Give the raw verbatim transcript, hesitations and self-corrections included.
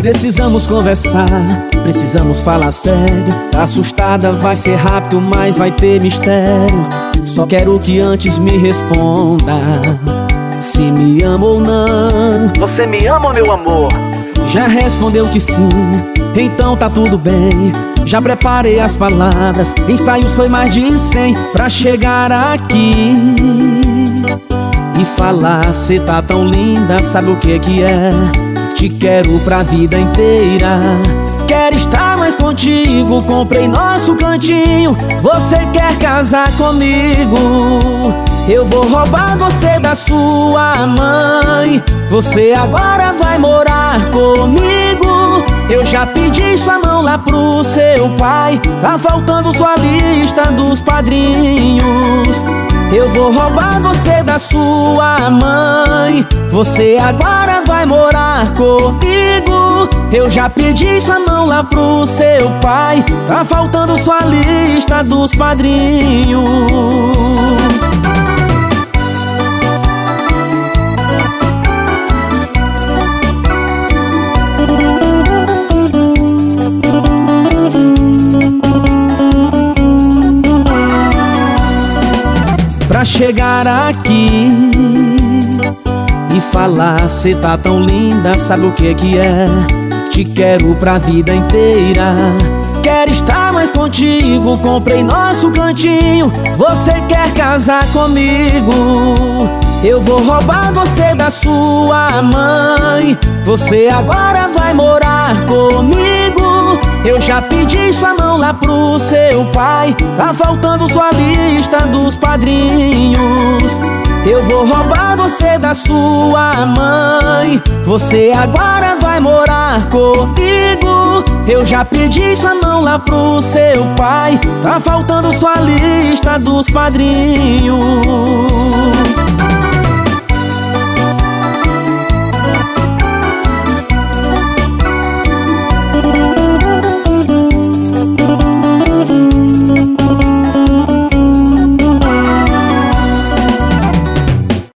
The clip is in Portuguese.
Precisamos conversar, precisamos falar sério. Tá assustada, vai ser rápido, mas vai ter mistério. Só quero que antes me responda se me ama ou não. Você me ama, meu amor? Já respondeu que sim, então tá tudo bem. Já preparei as palavras, ensaios foi mais de cem pra chegar aqui e falar: cê tá tão linda, sabe o que que é? Te quero pra vida inteira. Quero estar mais contigo, comprei nosso cantinho. Você quer casar comigo? Eu vou roubar você da sua mãe. Você agora vai morar comigo. Eu já pedi sua mão lá pro seu pai. Tá faltando sua lista dos padrinhos. Eu vou roubar você da sua mãe. Você agora vai morar comigo. Eu já pedi sua mão lá pro seu pai. Tá faltando sua lista dos padrinhos. Pra chegar aqui e falar: cê tá tão linda, sabe o que que é? Te quero pra vida inteira. Quero estar mais contigo, comprei nosso cantinho. Você quer casar comigo? Eu vou roubar você da sua mãe. Você agora vai morar comigo. Eu já pedi sua mão lá pro seu pai. Tá faltando sua lista dos padrinhos. Eu vou roubar você da sua mãe. Você agora vai morar comigo. Eu já pedi sua mão lá pro seu pai. Tá faltando sua lista dos padrinhos.